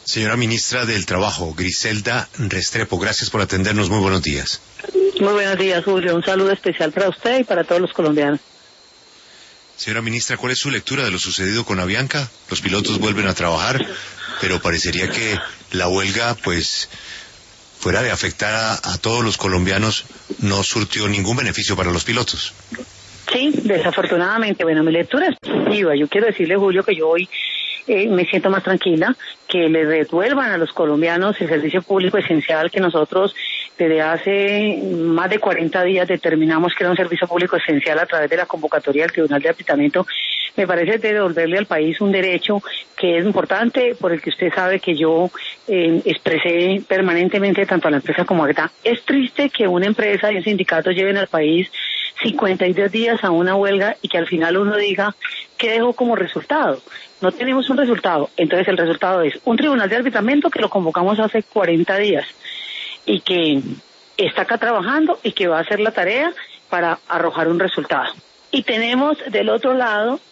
Señora Ministra del Trabajo, Griselda Restrepo, gracias por atendernos. Muy buenos días. Muy buenos días, Julio. Un saludo especial para usted y para todos los colombianos. Señora Ministra, ¿cuál es su lectura de lo sucedido con Avianca? Los pilotos vuelven a trabajar, pero parecería que la huelga, pues, fuera de afectar a todos los colombianos, no surtió ningún beneficio para los pilotos. Sí, desafortunadamente. Bueno, mi lectura es positiva. Yo quiero decirle, Julio, que yo hoy me siento más tranquila, que le devuelvan a los colombianos el servicio público esencial que nosotros desde hace más de 40 días determinamos que era un servicio público esencial a través de la convocatoria del Tribunal de Apitamiento. Me parece devolverle al país un derecho que es importante, por el que usted sabe que yo expresé permanentemente tanto a la empresa como a AGTA. Es triste que una empresa y un sindicato lleven al país 52 días a una huelga y que al final uno diga, ¿qué dejó como resultado? No tenemos un resultado. Entonces el resultado es un tribunal de arbitramiento que lo convocamos hace 40 días y que está acá trabajando y que va a hacer la tarea para arrojar un resultado. Y tenemos del otro lado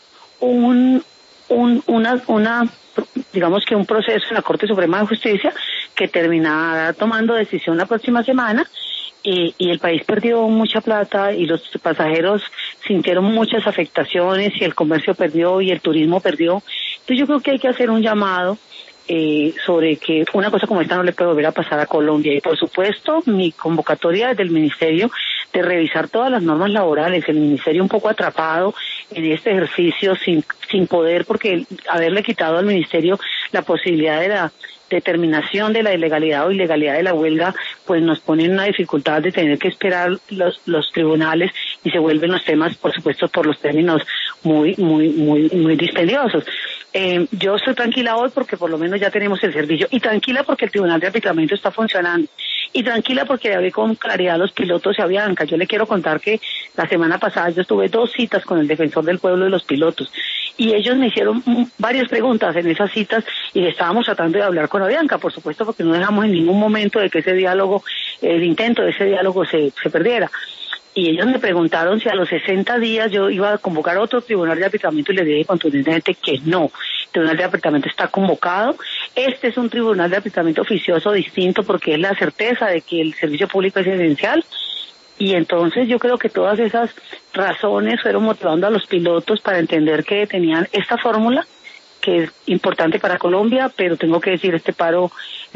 digamos que un proceso en la Corte Suprema de Justicia que terminará tomando decisión la próxima semana. Y el país perdió mucha plata y los pasajeros sintieron muchas afectaciones y el comercio perdió y el turismo perdió. Entonces yo creo que hay que hacer un llamado sobre que una cosa como esta no le puede volver a pasar a Colombia. Y por supuesto mi convocatoria desde el Ministerio de revisar todas las normas laborales, el Ministerio un poco atrapado en este ejercicio sin poder, porque haberle quitado al Ministerio la posibilidad de la determinación de la ilegalidad o ilegalidad de la huelga, pues nos pone en una dificultad de tener que esperar los tribunales y se vuelven los temas, por supuesto, por los términos muy dispendiosos. Yo estoy tranquila hoy porque por lo menos ya tenemos el servicio y tranquila porque el Tribunal de Arbitramiento está funcionando y tranquila porque hablé con claridad a los pilotos de Avianca. Yo le quiero contar que la semana pasada yo tuve 2 citas con el defensor del pueblo y los pilotos y ellos me hicieron varias preguntas en esas citas y estábamos tratando de hablar con Avianca, por supuesto, porque no dejamos en ningún momento de que ese diálogo, el intento de ese diálogo se perdiera. Y ellos me preguntaron si a los 60 días yo iba a convocar otro tribunal de arbitramiento y les dije contundentemente que no. El tribunal de arbitramiento está convocado. Este es un tribunal de arbitramiento oficioso distinto porque es la certeza de que el servicio público es esencial. Y entonces yo creo que todas esas razones fueron motivando a los pilotos para entender que tenían esta fórmula que es importante para Colombia, pero tengo que decir, en este paro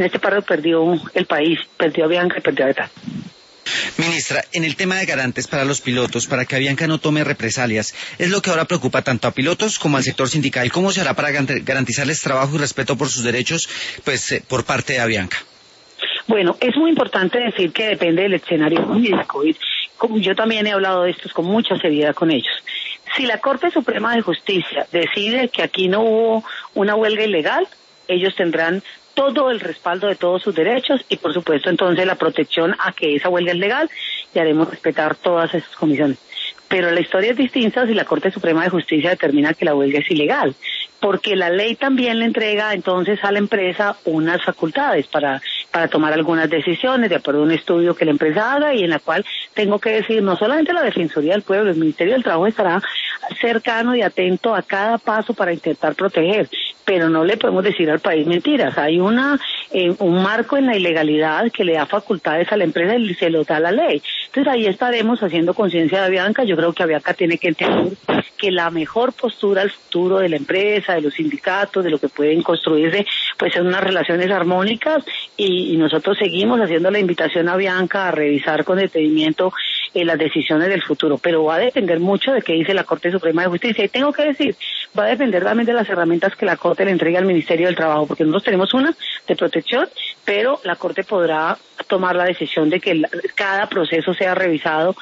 perdió el país, perdió Avianca y perdió AGTA. Ministra, en el tema de garantes para los pilotos, para que Avianca no tome represalias, es lo que ahora preocupa tanto a pilotos como al sector sindical. ¿Cómo se hará para garantizarles trabajo y respeto por sus derechos, pues, por parte de Avianca? Bueno, es muy importante decir que depende del escenario jurídico. Como yo también he hablado de esto con mucha seriedad con ellos. Si la Corte Suprema de Justicia decide que aquí no hubo una huelga ilegal, ellos tendrán todo el respaldo de todos sus derechos y por supuesto entonces la protección a que esa huelga es legal y haremos respetar todas esas comisiones. Pero la historia es distinta si la Corte Suprema de Justicia determina que la huelga es ilegal, porque la ley también le entrega entonces a la empresa unas facultades para tomar algunas decisiones de acuerdo a un estudio que la empresa haga y en la cual tengo que decir, no solamente la Defensoría del Pueblo, el Ministerio del Trabajo estará cercano y atento a cada paso para intentar proteger, pero no le podemos decir al país mentiras. Hay un marco en la ilegalidad que le da facultades a la empresa y se lo da la ley. Entonces ahí estaremos haciendo conciencia de Avianca. Yo creo que Avianca tiene que entender que la mejor postura al futuro de la empresa, de los sindicatos, de lo que pueden construirse, pues son unas relaciones armónicas y nosotros seguimos haciendo la invitación a Avianca a revisar con detenimiento las decisiones del futuro, pero va a depender mucho de qué dice la Corte Suprema de Justicia y tengo que decir, va a depender también de las herramientas que la Corte le entregue al Ministerio del Trabajo, porque nosotros tenemos una de protección, pero la Corte podrá tomar la decisión de que cada proceso sea revisado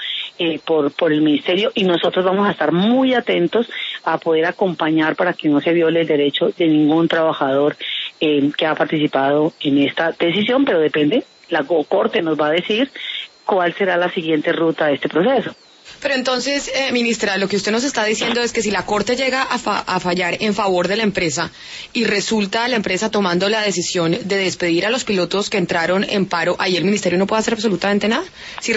por el Ministerio y nosotros vamos a estar muy atentos a poder acompañar para que no se viole el derecho de ningún trabajador que ha participado en esta decisión, pero depende, la Corte nos va a decir cuál será la siguiente ruta de este proceso. Pero entonces, ministra, lo que usted nos está diciendo es que si la Corte llega a fallar en favor de la empresa y resulta la empresa tomando la decisión de despedir a los pilotos que entraron en paro, ahí el ministerio no puede hacer absolutamente nada. Si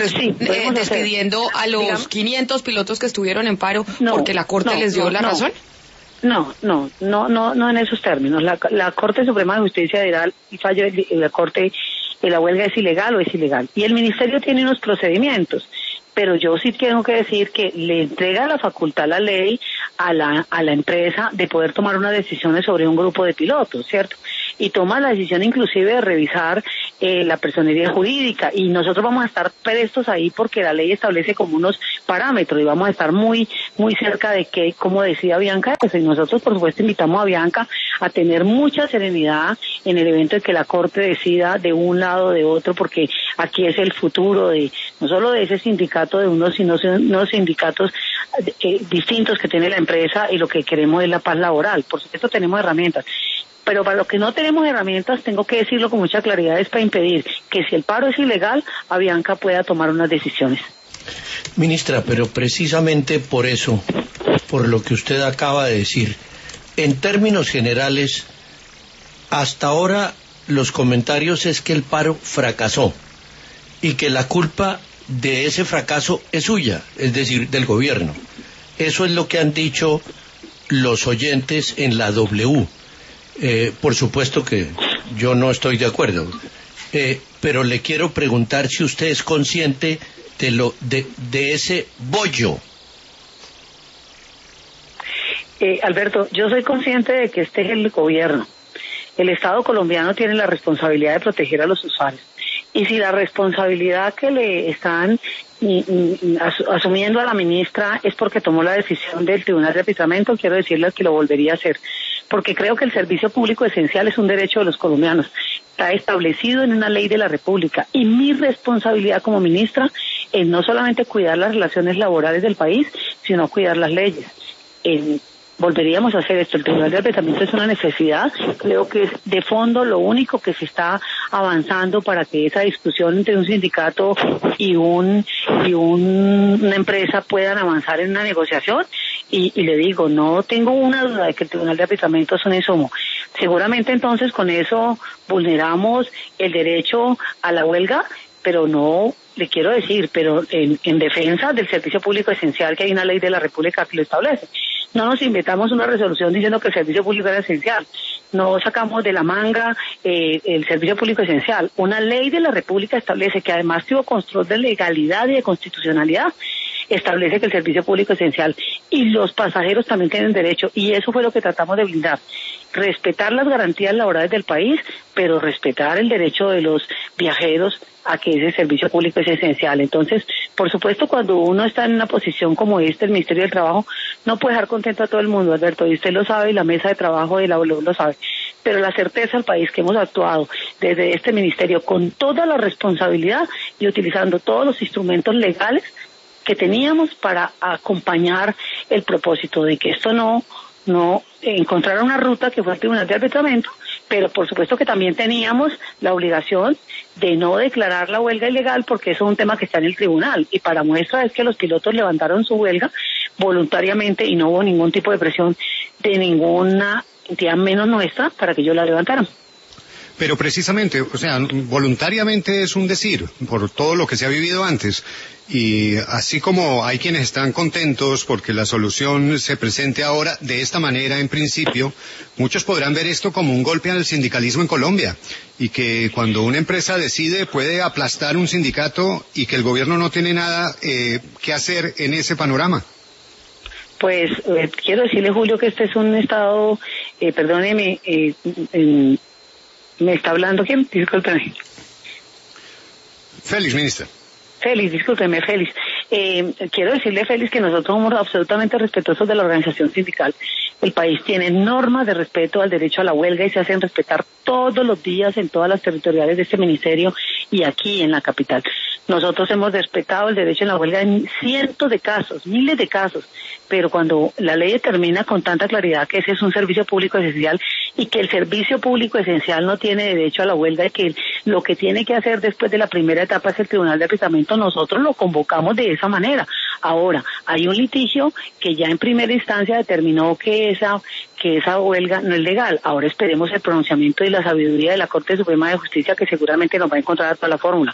despidiendo a los 500 pilotos que estuvieron en paro porque la Corte les dio la razón. No en esos términos. La Corte Suprema de Justicia dirá el fallo de la Corte que la huelga es ilegal o es ilegal. Y el Ministerio tiene unos procedimientos, pero yo sí tengo que decir que le entrega la facultad la ley a la empresa de poder tomar unas decisiones sobre un grupo de pilotos, ¿cierto? Y toma la decisión inclusive de revisar la personería jurídica, y nosotros vamos a estar prestos ahí porque la ley establece como unos parámetros y vamos a estar muy cerca de que, como decía Bianca, pues, y nosotros por supuesto invitamos a Bianca a tener mucha serenidad en el evento de que la Corte decida de un lado o de otro, porque aquí es el futuro de no solo de ese sindicato de unos, sino unos sindicatos distintos que tiene la empresa, y lo que queremos es la paz laboral. Por supuesto tenemos herramientas, pero para los que no tenemos herramientas, tengo que decirlo con mucha claridad, es para impedir que si el paro es ilegal, Avianca pueda tomar unas decisiones. Ministra, pero precisamente por eso, por lo que usted acaba de decir, en términos generales, hasta ahora los comentarios es que el paro fracasó y que la culpa de ese fracaso es suya, es decir, del gobierno. Eso es lo que han dicho los oyentes en la W. Por supuesto que yo no estoy de acuerdo, pero le quiero preguntar si usted es consciente de ese bollo. Alberto, yo soy consciente de que este es el gobierno. El Estado colombiano tiene la responsabilidad de proteger a los usuarios. Y si la responsabilidad que le están asumiendo a la ministra es porque tomó la decisión del Tribunal de Arbitramiento, quiero decirle que lo volvería a hacer. Porque creo que el servicio público esencial es un derecho de los colombianos. Está establecido en una ley de la República. Y mi responsabilidad como ministra es no solamente cuidar las relaciones laborales del país, sino cuidar las leyes. Volveríamos a hacer esto. El Tribunal de Arbitramiento es una necesidad. Creo que es de fondo lo único que se está avanzando para que esa discusión entre un sindicato y una empresa puedan avanzar en una negociación. Y le digo, no tengo una duda de que el Tribunal de Arbitramiento es un insumo. Seguramente entonces con eso vulneramos el derecho a la huelga, pero no, le quiero decir, pero en defensa del servicio público esencial, que hay una ley de la República que lo establece. No nos inventamos una resolución diciendo que el servicio público era esencial. No sacamos de la manga el servicio público esencial. Una ley de la República establece que además tuvo control de legalidad y de constitucionalidad, establece que el servicio público es esencial y los pasajeros también tienen derecho, y eso fue lo que tratamos de blindar. Respetar las garantías laborales del país, pero respetar el derecho de los viajeros a que ese servicio público es esencial. Entonces, por supuesto, cuando uno está en una posición como esta, el Ministerio del Trabajo no puede dejar contento a todo el mundo, Alberto, y usted lo sabe, y la mesa de trabajo de la OLU lo sabe. Pero la certeza al país que hemos actuado desde este ministerio con toda la responsabilidad y utilizando todos los instrumentos legales que teníamos para acompañar el propósito de que esto no encontrar una ruta que fue el Tribunal de Arbitramiento, pero por supuesto que también teníamos la obligación de no declarar la huelga ilegal, porque eso es un tema que está en el tribunal, y para muestra es que los pilotos levantaron su huelga voluntariamente y no hubo ningún tipo de presión de ninguna entidad menos nuestra para que ellos la levantaran. Pero precisamente, o sea, voluntariamente es un decir, por todo lo que se ha vivido antes. Y así como hay quienes están contentos porque la solución se presente ahora de esta manera en principio, muchos podrán ver esto como un golpe al sindicalismo en Colombia, y que cuando una empresa decide puede aplastar un sindicato y que el gobierno no tiene nada que hacer en ese panorama. Pues quiero decirle, Julio, que este es un estado, perdóneme, ¿me está hablando quién? Discúlpeme. Félix, ministra. Félix, discúlpeme, Félix. Quiero decirle, Félix, que nosotros somos absolutamente respetuosos de la organización sindical. El país tiene normas de respeto al derecho a la huelga y se hacen respetar todos los días en todas las territoriales de este ministerio y aquí en la capital. Nosotros hemos respetado el derecho a la huelga en cientos de casos, miles de casos, pero cuando la ley determina con tanta claridad que ese es un servicio público esencial y que el servicio público esencial no tiene derecho a la huelga y que lo que tiene que hacer después de la primera etapa es el Tribunal de Arbitramiento, nosotros lo convocamos de esa manera. Ahora, hay un litigio que ya en primera instancia determinó que esa huelga no es legal. Ahora esperemos el pronunciamiento y la sabiduría de la Corte Suprema de Justicia, que seguramente nos va a encontrar toda la fórmula.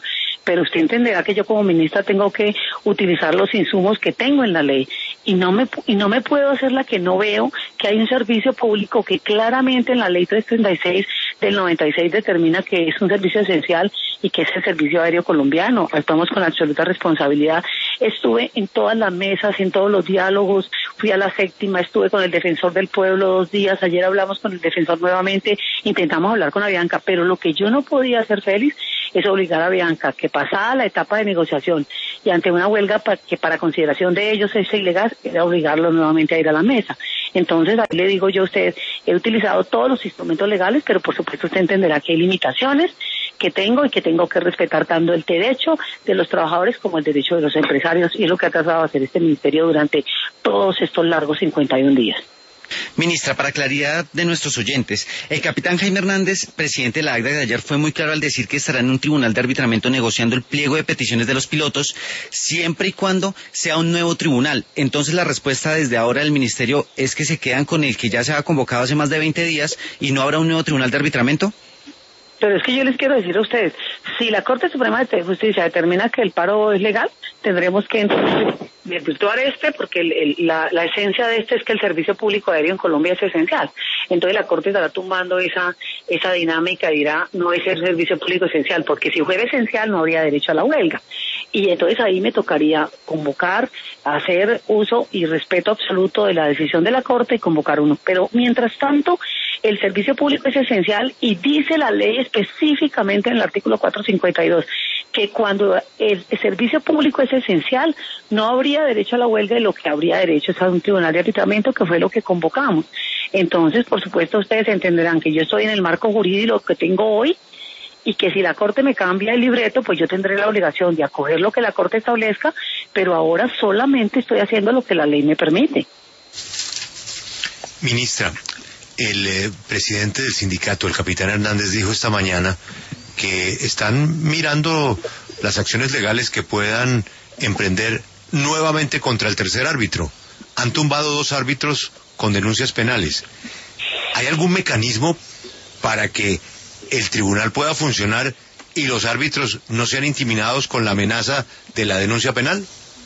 pero usted entenderá que yo como ministra tengo que utilizar los insumos que tengo en la ley y no me puedo hacer la que no veo que hay un servicio público que claramente en la ley 336 del 96 determina que es un servicio esencial y que es el servicio aéreo colombiano. Actuamos con absoluta responsabilidad. Estuve en todas las mesas, en todos los diálogos, fui a la 7ª, estuve con el defensor del pueblo 2 días, ayer hablamos con el defensor nuevamente, intentamos hablar con Avianca, pero lo que yo no podía hacer, Félix, es obligar a Avianca que pasada la etapa de negociación y ante una huelga que para consideración de ellos es ilegal, era obligarlos nuevamente a ir a la mesa. Entonces, ahí le digo yo a usted, he utilizado todos los instrumentos legales, pero por supuesto usted entenderá que hay limitaciones que tengo y que tengo que respetar tanto el derecho de los trabajadores como el derecho de los empresarios, y es lo que ha tratado de hacer este ministerio durante todos estos largos 51 días. Ministra, para claridad de nuestros oyentes, el capitán Jaime Hernández, presidente de la ACDA de ayer, fue muy claro al decir que estará en un tribunal de arbitramiento negociando el pliego de peticiones de los pilotos, siempre y cuando sea un nuevo tribunal. Entonces la respuesta desde ahora del ministerio es que se quedan con el que ya se ha convocado hace más de 20 días y no habrá un nuevo tribunal de arbitramiento. Pero es que yo les quiero decir a ustedes, si la Corte Suprema de Justicia determina que el paro es legal, tendremos que entonces desvirtuar porque la esencia de es que el servicio público aéreo en Colombia es esencial. Entonces la Corte estará tumbando esa dinámica y dirá, no es el servicio público esencial, porque si fuera esencial no habría derecho a la huelga. Y entonces ahí me tocaría convocar, hacer uso y respeto absoluto de la decisión de la Corte y convocar uno. Pero mientras tanto, el servicio público es esencial y dice la ley específicamente en el artículo 452 que cuando el servicio público es esencial no habría derecho a la huelga y lo que habría derecho es a un tribunal de arbitramiento, que fue lo que convocamos. Entonces, por supuesto, ustedes entenderán que yo estoy en el marco jurídico que tengo hoy y que si la Corte me cambia el libreto, pues yo tendré la obligación de acoger lo que la Corte establezca, pero ahora solamente estoy haciendo lo que la ley me permite. Ministra, el presidente del sindicato, el capitán Hernández, dijo esta mañana que están mirando las acciones legales que puedan emprender nuevamente contra el tercer árbitro. Han tumbado 2 árbitros con denuncias penales. ¿Hay algún mecanismo para que el tribunal pueda funcionar y los árbitros no sean intimidados con la amenaza de la denuncia penal?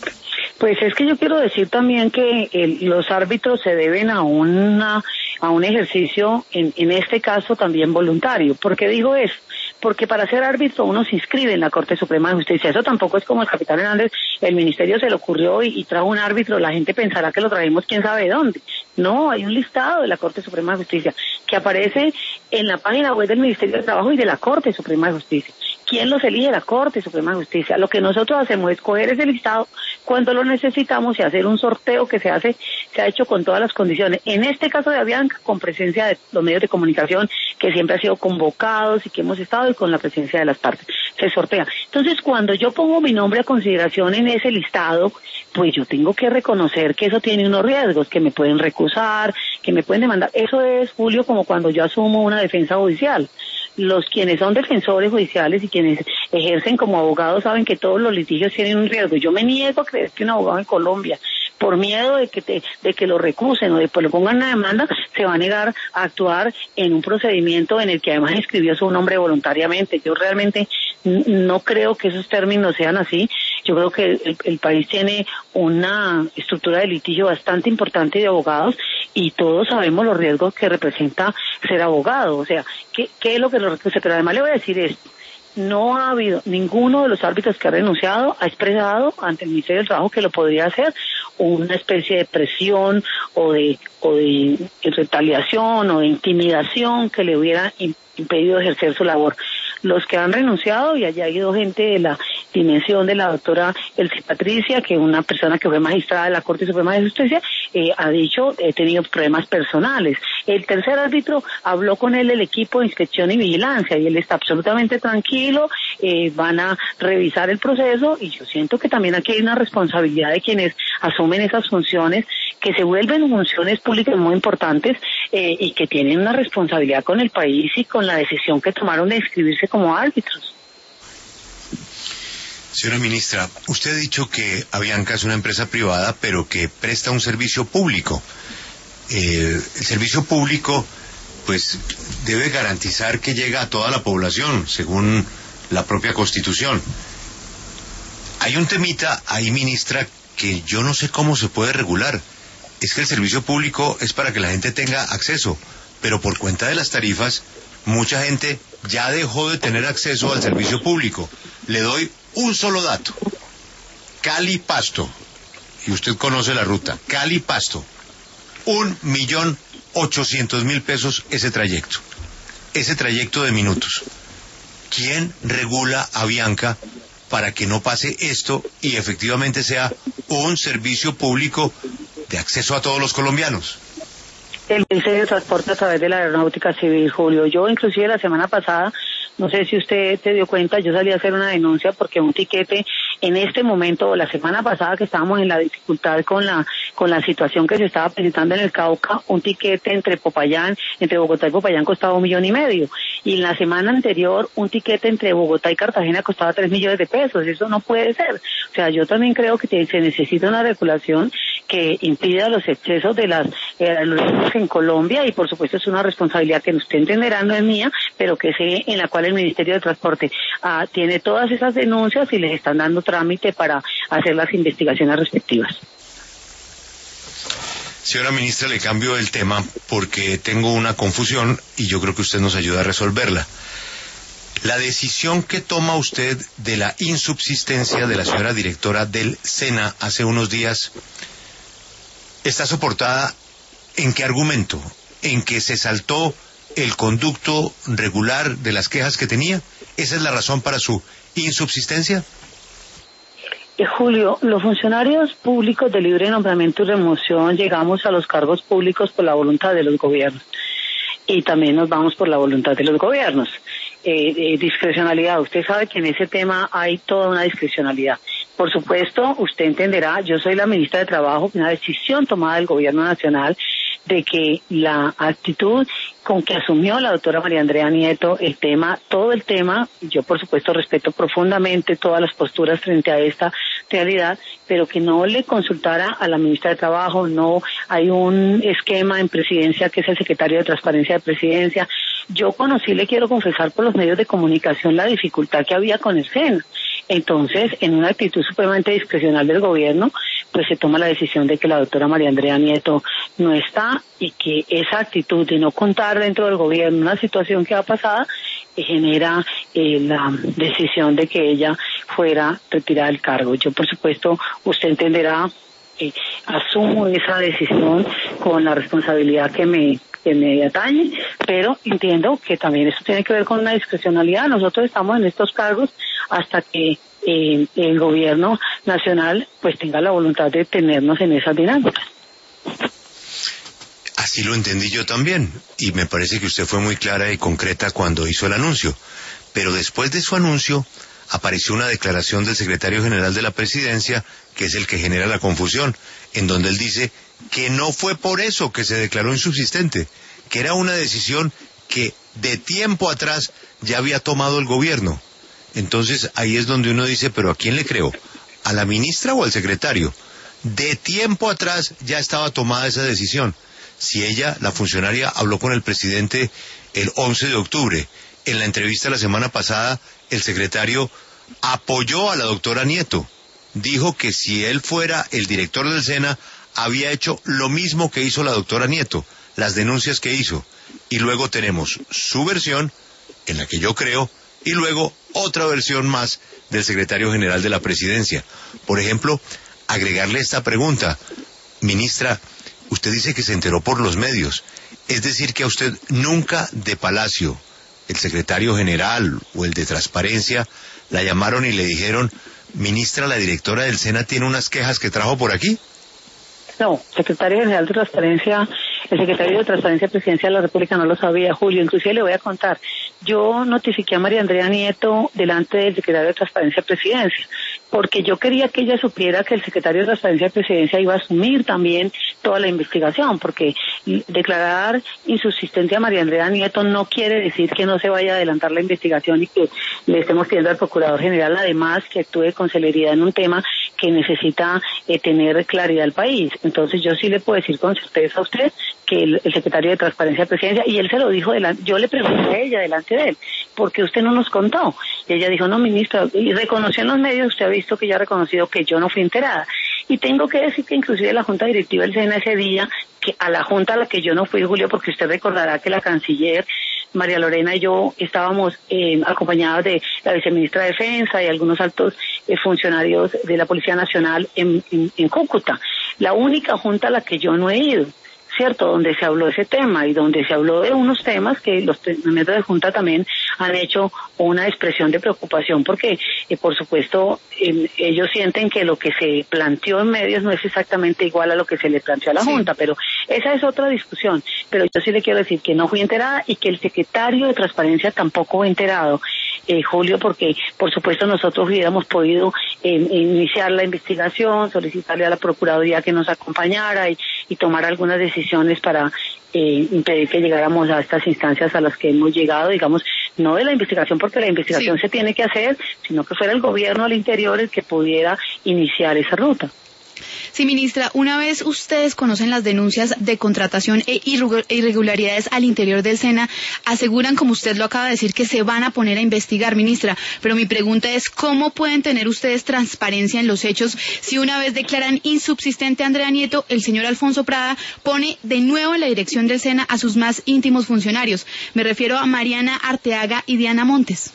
Pues es que yo quiero decir también que los árbitros se deben a un ejercicio, en este caso también voluntario. ¿Por qué digo eso? Porque para ser árbitro uno se inscribe en la Corte Suprema de Justicia. Eso tampoco es como el capitán Hernández, el ministerio se le ocurrió y trajo un árbitro, la gente pensará que lo trajimos quién sabe de dónde. No, hay un listado de la Corte Suprema de Justicia que aparece en la página web del Ministerio de Trabajo y de la Corte Suprema de Justicia. ¿Quién los elige? La Corte Suprema de Justicia. Lo que nosotros hacemos es coger ese listado cuando lo necesitamos y hacer un sorteo que se ha hecho con todas las condiciones. En este caso de Avianca, con presencia de los medios de comunicación que siempre han sido convocados y que hemos estado, y con la presencia de las partes. Se sortea. Entonces, cuando yo pongo mi nombre a consideración en ese listado, pues yo tengo que reconocer que eso tiene unos riesgos, que me pueden recusar, que me pueden demandar. Eso es, Julio, como cuando yo asumo una defensa judicial. Los quienes son defensores judiciales y quienes ejercen como abogados saben que todos los litigios tienen un riesgo. Yo me niego a creer que un abogado en Colombia, por miedo de que lo recusen o de que lo pongan una demanda, se va a negar a actuar en un procedimiento en el que además inscribió su nombre voluntariamente. Yo realmente no creo que esos términos sean así. Yo creo que el país tiene una estructura de litigio bastante importante de abogados y todos sabemos los riesgos que representa ser abogado. O sea, ¿qué es lo que lo recusa? Pero además le voy a decir esto. No ha habido ninguno de los árbitros que ha renunciado ha expresado ante el Ministerio del Trabajo que lo podría hacer, una especie de presión o de retaliación o de intimidación que le hubiera impedido ejercer su labor. Los que han renunciado, y allá ha ido gente de la dimensión de la doctora Elsie Patricia, que es una persona que fue magistrada de la Corte Suprema de Justicia, ha dicho, he tenido problemas personales. El tercer árbitro habló con él el equipo de inspección y vigilancia y él está absolutamente tranquilo, van a revisar el proceso y yo siento que también aquí hay una responsabilidad de quienes asumen esas funciones que se vuelven funciones públicas muy importantes y que tienen una responsabilidad con el país y con la decisión que tomaron de inscribirse como árbitros. Señora ministra, usted ha dicho que Avianca es una empresa privada, pero que presta un servicio público. El servicio público, pues, debe garantizar que llega a toda la población, según la propia Constitución. Hay un temita ahí, ministra, que yo no sé cómo se puede regular. Es que el servicio público es para que la gente tenga acceso, pero por cuenta de las tarifas, mucha gente ya dejó de tener acceso al servicio público. Le doy un solo dato. Cali-Pasto, y usted conoce la ruta, Cali-Pasto, 1.800.000 pesos ese trayecto de minutos. ¿Quién regula a Avianca para que no pase esto y efectivamente sea un servicio público de acceso a todos los colombianos? El Ministerio de Transporte a través de la Aeronáutica Civil, Julio. Yo inclusive la semana pasada, no sé si usted se dio cuenta, yo salí a hacer una denuncia porque un tiquete en este momento, o la semana pasada que estábamos en la dificultad con la situación que se estaba presentando en el Cauca, un tiquete entre Bogotá y Popayán costaba 1,5 millones. Y en la semana anterior, un tiquete entre Bogotá y Cartagena costaba 3 millones de pesos. Eso no puede ser. O sea, yo también creo que se necesita una regulación que impida los excesos de las aerolíneas en Colombia, y por supuesto es una responsabilidad que usted entenderá, no es mía, pero que sé en la cual el Ministerio de Transporte tiene todas esas denuncias y les están dando trámite para hacer las investigaciones respectivas. Señora ministra, le cambio el tema porque tengo una confusión y yo creo que usted nos ayuda a resolverla. La decisión que toma usted de la insubsistencia de la señora directora del SENA hace unos días, ¿está soportada en qué argumento? ¿En que se saltó el conducto regular de las quejas que tenía? ¿Esa es la razón para su insubsistencia? Julio, los funcionarios públicos de libre nombramiento y remoción llegamos a los cargos públicos por la voluntad de los gobiernos y también nos vamos por la voluntad de los gobiernos. Discrecionalidad, usted sabe que en ese tema hay toda una discrecionalidad. Por supuesto, usted entenderá, yo soy la ministra de Trabajo, una decisión tomada del gobierno nacional de que la actitud con que asumió la doctora María Andrea Nieto todo el tema, yo por supuesto respeto profundamente todas las posturas frente a esta realidad, pero que no le consultara a la ministra de Trabajo. No hay un esquema en presidencia que es el secretario de Transparencia de Presidencia. Yo conocí, le quiero confesar por los medios de comunicación, la dificultad que había con el SENA. Entonces, en una actitud supremamente discrecional del gobierno, pues se toma la decisión de que la doctora María Andrea Nieto no está, y que esa actitud de no contar dentro del gobierno una situación que ha pasado genera la decisión de que ella fuera retirada del cargo. Yo, por supuesto, usted entenderá, asumo esa decisión con la responsabilidad que me atañe, pero entiendo que también eso tiene que ver con una discrecionalidad. Nosotros estamos en estos cargos hasta que el gobierno nacional pues tenga la voluntad de tenernos en esas dinámicas. Así lo entendí yo también, y me parece que usted fue muy clara y concreta cuando hizo el anuncio. Pero después de su anuncio apareció una declaración del secretario general de la Presidencia, que es el que genera la confusión, en donde él dice que no fue por eso que se declaró insubsistente, que era una decisión que de tiempo atrás ya había tomado el gobierno. Entonces ahí es donde uno dice, ¿pero a quién le creo? ¿A la ministra o al secretario? De tiempo atrás ya estaba tomada esa decisión. Si ella, la funcionaria, habló con el presidente el 11 de octubre, en la entrevista la semana pasada, el secretario apoyó a la doctora Nieto. Dijo que si él fuera el director del SENA, había hecho lo mismo que hizo la doctora Nieto, las denuncias que hizo. Y luego tenemos su versión, en la que yo creo, y luego otra versión más del secretario general de la Presidencia. Por ejemplo, agregarle esta pregunta: ministra, usted dice que se enteró por los medios, es decir que a usted nunca de Palacio, el secretario general o el de Transparencia, la llamaron y le dijeron, ministra, la directora del SENA tiene unas quejas que trajo por aquí. No, secretario general de Transparencia, el secretario de Transparencia Presidencia de la República no lo sabía, Julio. Inclusive le voy a contar, yo notifiqué a María Andrea Nieto delante del secretario de Transparencia Presidencia, porque yo quería que ella supiera que el secretario de Transparencia Presidencia iba a asumir también toda la investigación, porque declarar insubsistencia a María Andrea Nieto no quiere decir que no se vaya a adelantar la investigación y que le estemos pidiendo al Procurador General, además, que actúe con celeridad en un tema que necesita tener claridad al país. Entonces yo sí le puedo decir con certeza a usted que el secretario de Transparencia de Presidencia, y él se lo dijo yo le pregunté a ella delante de él, ¿por qué usted no nos contó? Y ella dijo, no, ministra, y reconoció en los medios, usted ha visto que ya ha reconocido que yo no fui enterada. Y tengo que decir que inclusive la Junta Directiva del SENA ese día, que a la Junta a la que yo no fui, Julio, porque usted recordará que la canciller María Lorena y yo estábamos acompañados de la viceministra de Defensa y algunos altos funcionarios de la Policía Nacional en Cúcuta. La única junta a la que yo no he ido, ¿cierto? Donde se habló de ese tema y donde se habló de unos temas que los miembros de Junta también han hecho una expresión de preocupación porque, por supuesto, ellos sienten que lo que se planteó en medios no es exactamente igual a lo que se le planteó a la Junta, pero esa es otra discusión. Pero yo sí le quiero decir que no fui enterada y que el secretario de Transparencia tampoco fue enterado, Julio, porque, por supuesto, nosotros hubiéramos podido iniciar la investigación, solicitarle a la Procuraduría que nos acompañara y tomar algunas decisiones para impedir que llegáramos a estas instancias a las que hemos llegado, digamos, no de la investigación, porque la investigación se tiene que hacer, sino que fuera el gobierno al interior el que pudiera iniciar esa ruta. Sí, ministra, una vez ustedes conocen las denuncias de contratación e irregularidades al interior del SENA, aseguran, como usted lo acaba de decir, que se van a poner a investigar, ministra. Pero mi pregunta es, ¿cómo pueden tener ustedes transparencia en los hechos si una vez declaran insubsistente a Andrea Nieto, el señor Alfonso Prada pone de nuevo en la dirección del SENA a sus más íntimos funcionarios? Me refiero a Mariana Arteaga y Diana Montes.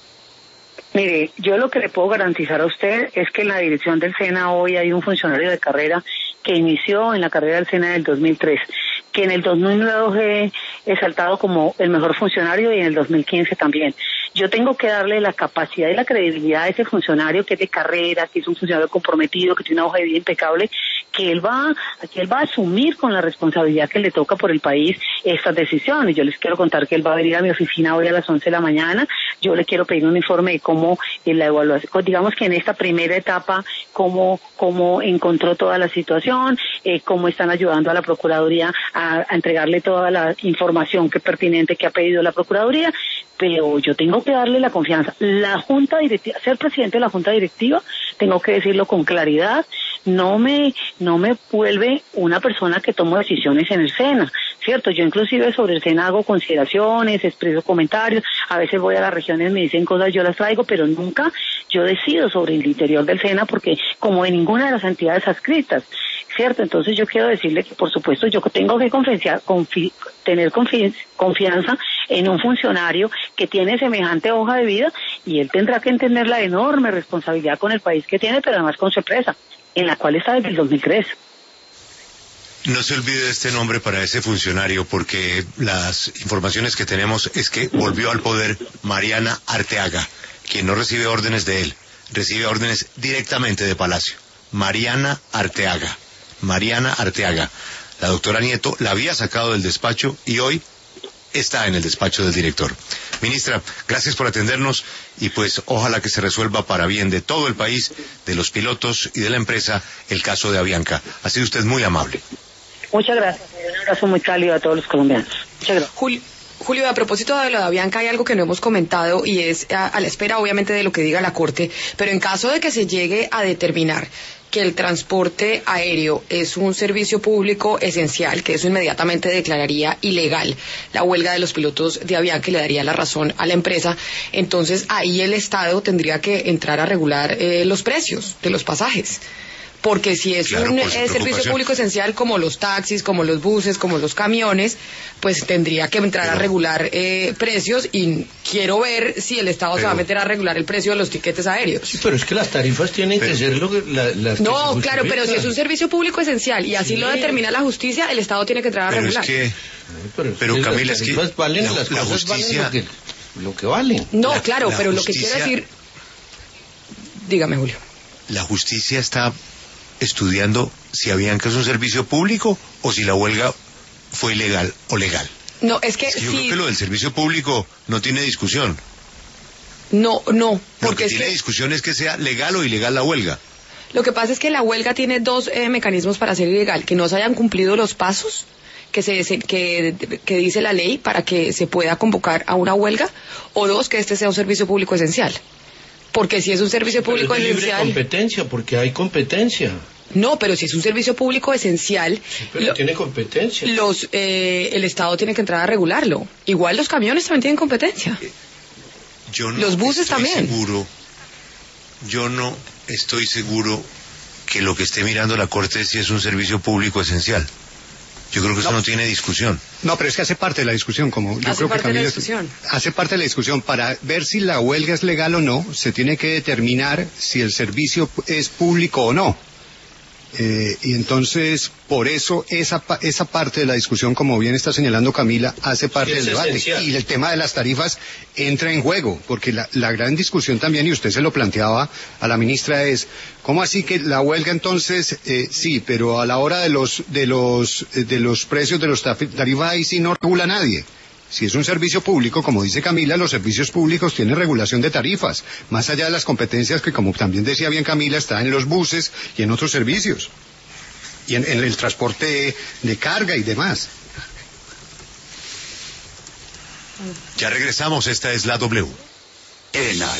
Mire, yo lo que le puedo garantizar a usted es que en la dirección del SENA hoy hay un funcionario de carrera que inició en la carrera del SENA del 2003, que en el 2009 fue exaltado como el mejor funcionario y en el 2015 también. Yo tengo que darle la capacidad y la credibilidad a ese funcionario que es de carrera, que es un funcionario comprometido, que tiene una hoja de vida impecable, que él va a asumir con la responsabilidad que le toca por el país estas decisiones. Yo les quiero contar que él va a venir a mi oficina hoy a las 11 de la mañana. Yo le quiero pedir un informe de cómo la evaluación, digamos que en esta primera etapa, cómo encontró toda la situación, cómo están ayudando a la Procuraduría a entregarle toda la información que pertinente que ha pedido la Procuraduría, pero yo tengo que darle la confianza. La Junta Directiva, ser presidente de la Junta Directiva, tengo que decirlo con claridad, no me vuelve una persona que toma decisiones en el SENA, ¿cierto? Yo inclusive sobre el SENA hago consideraciones, expreso comentarios, a veces voy a las regiones, me dicen cosas, yo las traigo, pero nunca yo decido sobre el interior del SENA porque como en ninguna de las entidades adscritas, ¿cierto? Entonces yo quiero decirle que por supuesto yo tengo que tener confianza en un funcionario que tiene semejante hoja de vida y él tendrá que entender la enorme responsabilidad con el país que tiene, pero además con su empresa, en la cual está desde el 2003. No se olvide de este nombre para ese funcionario, porque las informaciones que tenemos es que volvió al poder Mariana Arteaga, quien no recibe órdenes de él, recibe órdenes directamente de Palacio. Mariana Arteaga. La doctora Nieto la había sacado del despacho y hoy está en el despacho del director. Ministra, gracias por atendernos y pues ojalá que se resuelva para bien de todo el país, de los pilotos y de la empresa, el caso de Avianca. Ha sido usted muy amable. Muchas gracias. Un abrazo muy cálido a todos los colombianos. Muchas gracias. Julio, a propósito de lo de Avianca hay algo que no hemos comentado y es a la espera obviamente de lo que diga la Corte, pero en caso de que se llegue a determinar que el transporte aéreo es un servicio público esencial, que eso inmediatamente declararía ilegal la huelga de los pilotos de Avianca y le daría la razón a la empresa, entonces ahí el Estado tendría que entrar a regular los precios de los pasajes. Porque si es un servicio público esencial como los taxis, como los buses, como los camiones, pues tendría que entrar a regular precios y quiero ver si el Estado se va a meter a regular el precio de los tiquetes aéreos. Sí, pero es que las tarifas tienen que ser las no, que claro, pero si es un servicio público esencial y así lo determina la justicia, el Estado tiene que entrar a regular. Pero Camila, es que las cosas justicia valen lo que valen. No, claro, pero lo que quiero decir... Dígame, Julio. La justicia está estudiando si Avianca es un servicio público o si la huelga fue ilegal o legal. No, es que yo creo que lo del servicio público no tiene discusión. No, porque lo que tiene discusión es que sea legal o ilegal la huelga. Lo que pasa es que la huelga tiene dos mecanismos para ser ilegal: que no se hayan cumplido los pasos que dice la ley para que se pueda convocar a una huelga, o dos, que este sea un servicio público esencial. Porque si es un servicio público esencial... libre competencia, porque hay competencia. No, pero si es un servicio público esencial... Sí, pero tiene competencia. El Estado tiene que entrar a regularlo. Igual los camiones también tienen competencia. Yo no Los buses estoy también. Yo no estoy seguro que lo que esté mirando la Corte es si es un servicio público esencial. Yo creo que eso no tiene discusión. No, pero es que hace parte de la discusión, como yo Hace creo que parte de la Camilo discusión. hace parte de la discusión. Para ver si la huelga es legal o no, se tiene que determinar si el servicio es público o no. Y entonces, por eso, esa parte de la discusión, como bien está señalando Camila, hace parte del debate. Esencial. Y el tema de las tarifas entra en juego, porque la gran discusión también, y usted se lo planteaba a la ministra, es, ¿cómo así que la huelga entonces, sí, pero a la hora de los precios de los tarifas ahí sí no regula nadie? Si es un servicio público, como dice Camila, los servicios públicos tienen regulación de tarifas, más allá de las competencias que, como también decía bien Camila, está en los buses y en otros servicios, y en el transporte de carga y demás. Ya regresamos, esta es la W.